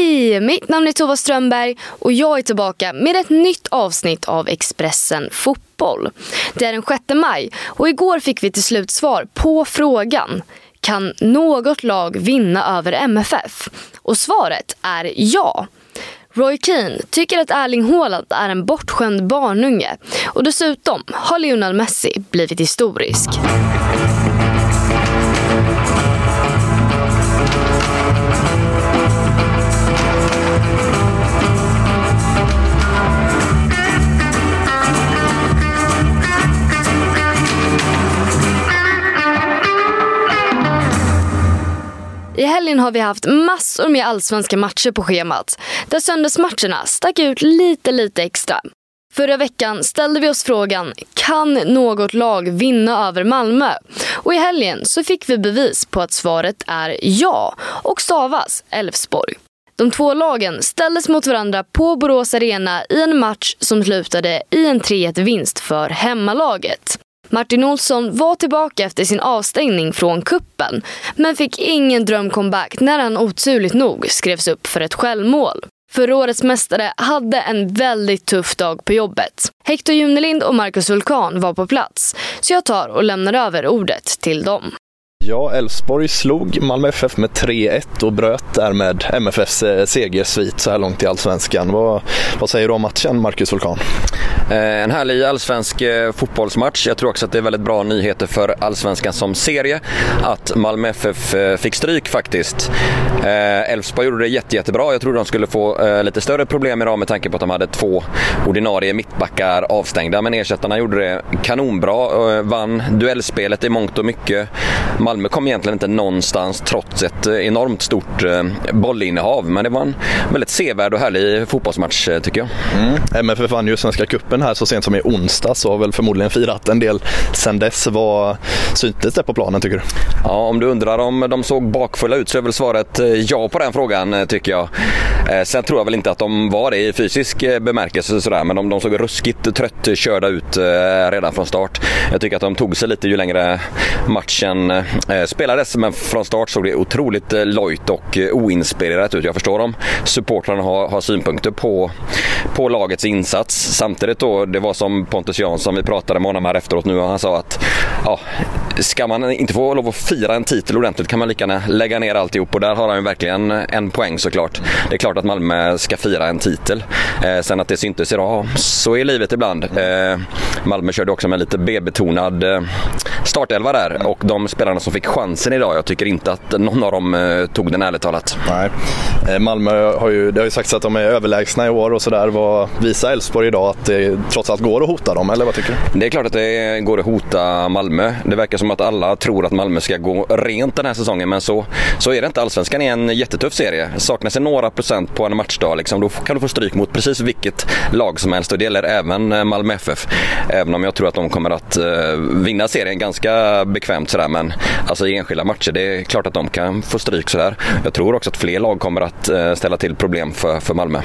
Hej! Mitt namn är Tova Strömberg och jag är tillbaka med ett nytt avsnitt av Expressen Fotboll. Det är den 6 maj och igår fick vi till slut svar på frågan: kan något lag vinna över MFF? Och svaret är ja. Roy Keane tycker att Erling Haaland är en bortskämd barnunge och dessutom har Lionel Messi blivit historisk. I helgen har vi haft massor med allsvenska matcher på schemat, där söndagsmatcherna stack ut lite extra. Förra veckan ställde vi oss frågan: kan något lag vinna över Malmö? Och i helgen så fick vi bevis på att svaret är ja, och stavas Elfsborg. De två lagen ställdes mot varandra på Borås Arena i en match som slutade i en 3-1-vinst för hemmalaget. Martin Olsson var tillbaka efter sin avstängning från kuppen, men fick ingen drömcomeback när han oturligt nog skrevs upp för ett självmål. Förra årets mästare hade en väldigt tuff dag på jobbet. Hector Junelind och Marcus Vulkan var på plats, så jag tar och lämnar över ordet till dem. Ja, Elfsborg slog Malmö FF med 3-1 och bröt därmed MFFs segersvit så här långt i allsvenskan. Vad säger du om matchen, Marcus Vulkan? En härlig allsvensk fotbollsmatch. Jag tror också att det är väldigt bra nyheter för allsvenskan som serie att Malmö FF fick stryk faktiskt. Elfsborg gjorde det jättebra. Jag tror de skulle få lite större problem idag med tanke på att de hade 2 ordinarie mittbackar avstängda, men ersättarna gjorde det kanonbra, vann duellspelet i mångt och mycket. Malmö kom egentligen inte någonstans trots ett enormt stort bollinnehav, men det var en väldigt sevärd och härlig fotbollsmatch tycker jag. MFF vann ju Svenska cupen här så sent som i onsdag, så har väl förmodligen firat en del sen dess. Vad syntes det på planen tycker du? Ja, om du undrar om de såg bakfulla ut så är väl svaret ja på den frågan tycker jag. Sen tror jag väl inte att de var det i fysisk bemärkelse sådär, men de såg ruskigt trött körda ut redan från start. Jag tycker att de tog sig lite ju längre matchen spelades, men från start såg det otroligt lojt och oinspirerat ut. Jag förstår om supportrarna har synpunkter på lagets insats. Samtidigt då, det var som Pontus Jansson, vi pratade med honom här efteråt nu, och han sa att ja, ska man inte få lov att fira en titel ordentligt kan man lika gärna lägga ner alltihop, och där har han ju verkligen en poäng såklart. Det är klart att Malmö ska fira en titel. Sen att det syntes idag, så är livet ibland. Malmö körde också med lite B-betonad startelva där, och de spelarna som fick chansen idag, jag tycker inte att någon av dem tog den ärligt talat. Nej. Malmö det har ju sagts att de är överlägsna i år och sådär. Vad visar Elfsborg idag att det trots allt går att hota dem, eller vad tycker du? Det är klart att det går att hota Malmö. Det verkar som att alla tror att Malmö ska gå rent den här säsongen, men så är det inte. Allsvenskan är en jättetuff serie. Saknas det några procent på en matchdag liksom, då kan du få stryk mot precis vilket lag som helst, och det gäller även Malmö FF. Även om jag tror att de kommer att vinna serien ganska bekvämt sådär, men alltså i enskilda matcher, det är klart att de kan få stryk sådär. Jag tror också att fler lag kommer att ställa till problem för Malmö.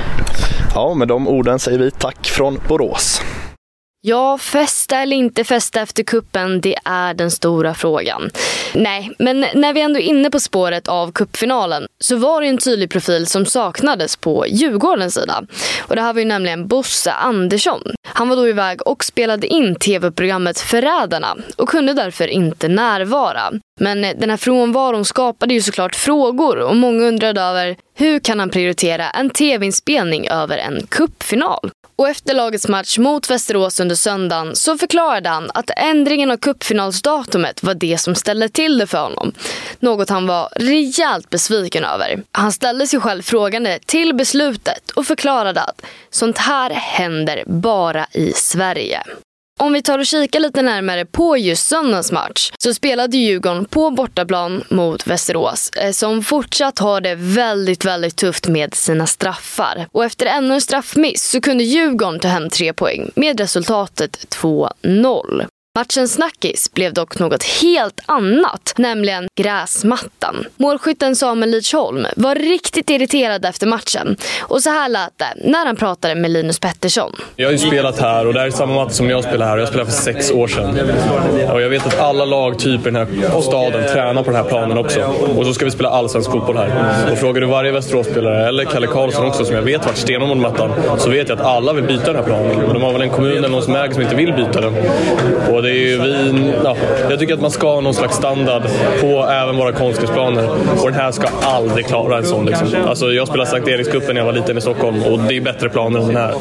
Ja, med de orden säger vi tack från Borås. Ja, festa eller inte festa efter kuppen, det är den stora frågan. Nej, men när vi ändå är inne på spåret av kuppfinalen så var det en tydlig profil som saknades på Djurgårdens sida. Och det här var ju nämligen Bosse Andersson. Han var då iväg och spelade in tv-programmet Förrädarna och kunde därför inte närvara. Men den här frånvaron skapade ju såklart frågor, och många undrade över hur kan han prioritera en tv-inspelning över en kuppfinal. Och efter lagets match mot Västerås under söndagen så förklarade han att ändringen av kuppfinalsdatumet var det som ställde till det för honom. Något han var rejält besviken över. Han ställde sig själv frågande till beslutet och förklarade att sånt här händer bara i Sverige. Om vi tar och kikar lite närmare på just söndagens match så spelade Djurgården på bortaplan mot Västerås som fortsatt har det väldigt tufft med sina straffar. Och efter ännu en straffmiss så kunde Djurgården ta hem 3 poäng med resultatet 2-0. Matchens snackis blev dock något helt annat, nämligen gräsmattan. Målskytten Samuel Lidsholm var riktigt irriterad efter matchen. Och så här lät det när han pratade med Linus Pettersson. Jag har ju spelat här och det här är samma matta som jag spelar här. Jag spelade för 6 år sedan. Och jag vet att alla lagtyper i den här staden tränar på den här planen också. Och så ska vi spela allsvensk fotboll här. Och frågar du varje Västeråsspelare eller Kalle Karlsson också som jag vet vart stenar mot mattan, så vet jag att alla vill byta den här planen. Och de har väl en kommun eller någon som äger som inte vill byta den. Och det är ju jag tycker att man ska ha någon slags standard på även våra konstgräsplaner. Och den här ska aldrig klara en sån liksom. Alltså jag spelade Sankt Erikscupen när jag var liten i Stockholm och det är bättre planer än den här.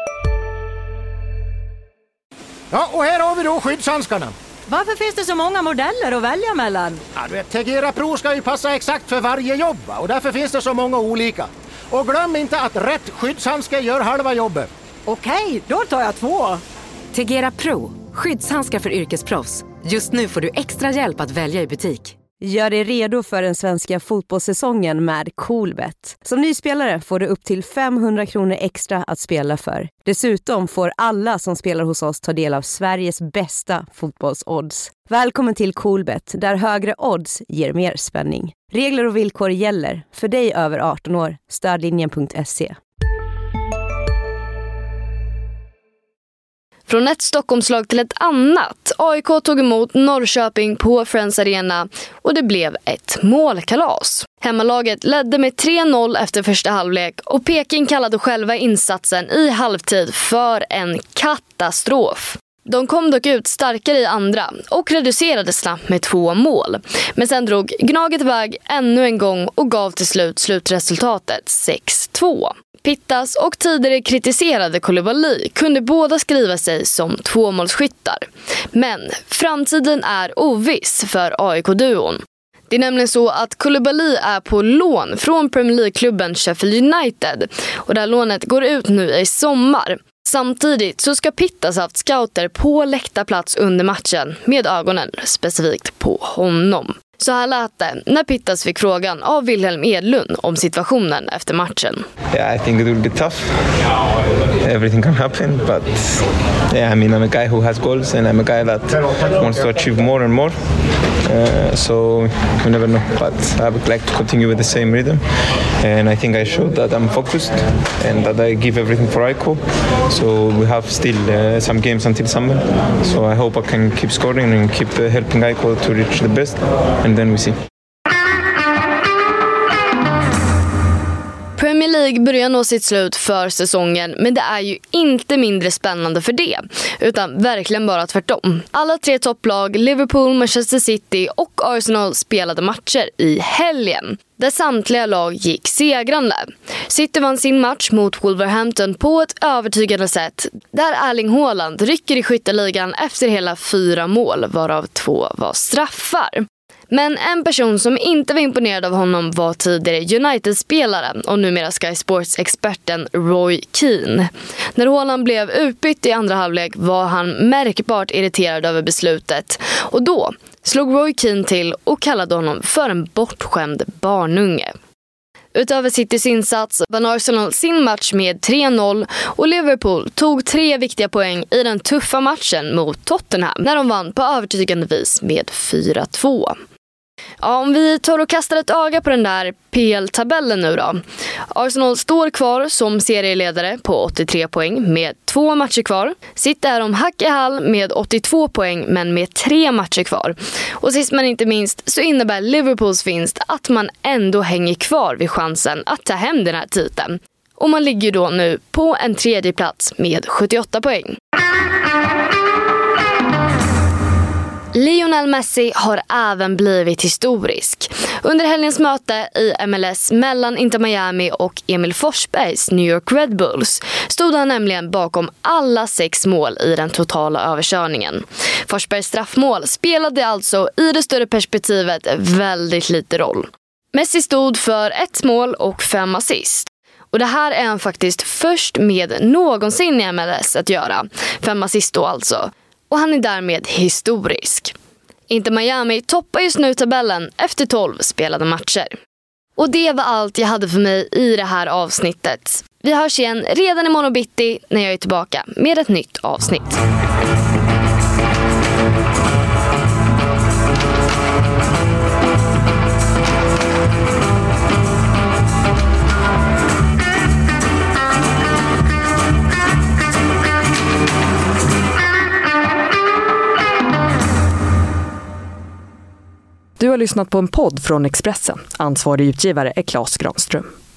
Ja, och här har vi då skyddshandskarna. Varför finns det så många modeller att välja mellan? Ja, du vet, Tegera Pro ska ju passa exakt för varje jobb, och därför finns det så många olika. Och glöm inte att rätt skyddshandske gör halva jobbet. Okej, då tar jag 2. Tegera Pro, skyddshandskar för yrkesproffs. Just nu får du extra hjälp att välja i butik. Gör dig redo för den svenska fotbollssäsongen med Coolbet. Som ny spelare får du upp till 500 kronor extra att spela för. Dessutom får alla som spelar hos oss ta del av Sveriges bästa fotbollsodds. Välkommen till Coolbet, där högre odds ger mer spänning. Regler och villkor gäller. För dig över 18 år. Stödlinjen.se. Från ett Stockholmslag till ett annat. AIK tog emot Norrköping på Friends Arena och det blev ett målkalas. Hemmalaget ledde med 3-0 efter första halvlek och Peking kallade själva insatsen i halvtid för en katastrof. De kom dock ut starkare i andra och reducerade snabbt med 2 mål. Men sen drog Gnaget iväg ännu en gång och gav till slutresultatet 6-2. Pittas och tidigare kritiserade Koulibaly kunde båda skriva sig som 2-målsskyttar. Men framtiden är oviss för AIK-duon. Det är nämligen så att Koulibaly är på lån från Premier League-klubben Sheffield United och det här lånet går ut nu i sommar. Samtidigt så ska Pittas haft scouter på läktarplats under matchen med ögonen specifikt på honom. Så här lät det när Pittas fick frågan av Wilhelm Edlund om situationen efter matchen. Yeah, I think it will be tough. Everything can happen, but yeah, I mean, I'm a guy who has goals and I'm a guy that wants to achieve more and more. So you never know, but I would like to continue with the same rhythm. And I think I showed that I'm focused and that I give everything for AIK. So we have still some games until summer. So I hope I can keep scoring and keep helping AIK to reach the best. And then we see. Premier League börjar nå sitt slut för säsongen, men det är ju inte mindre spännande för det, utan verkligen bara tvärtom. Alla 3 topplag, Liverpool, Manchester City och Arsenal spelade matcher i helgen, där samtliga lag gick segrande. City vann sin match mot Wolverhampton på ett övertygande sätt, där Erling Haaland rycker i skytteligan efter hela 4 mål, varav 2 var straffar. Men en person som inte var imponerad av honom var tidigare United-spelaren och numera Sky Sports-experten Roy Keane. När Haaland blev utbytt i andra halvlek var han märkbart irriterad över beslutet. Och då slog Roy Keane till och kallade honom för en bortskämd barnunge. Utöver Citys insats vann Arsenal sin match med 3-0 och Liverpool tog 3 viktiga poäng i den tuffa matchen mot Tottenham när de vann på övertygande vis med 4-2. Ja, om vi tar och kastar ett öga på den där PL-tabellen nu då. Arsenal står kvar som serieledare på 83 poäng med 2 matcher kvar. City är om hack i häl med 82 poäng men med 3 matcher kvar. Och sist men inte minst så innebär Liverpools vinst att man ändå hänger kvar vid chansen att ta hem den här titeln. Och man ligger då nu på en 3:e plats med 78 poäng. Lionel Messi har även blivit historisk. Under helgens möte i MLS mellan Inter Miami och Emil Forsbergs New York Red Bulls stod han nämligen bakom alla 6 mål i den totala överkörningen. Forsbergs straffmål spelade alltså i det större perspektivet väldigt lite roll. Messi stod för 1 mål och 5 assist. Och det här är han faktiskt först med någonsin i MLS att göra. 5 assist då alltså. Och han är därmed historisk. Inter Miami toppar just nu tabellen efter 12 spelade matcher. Och det var allt jag hade för mig i det här avsnittet. Vi hörs igen redan imorgon bitti när jag är tillbaka med ett nytt avsnitt. Du har lyssnat på en podd från Expressen. Ansvarig utgivare är Claes Granström.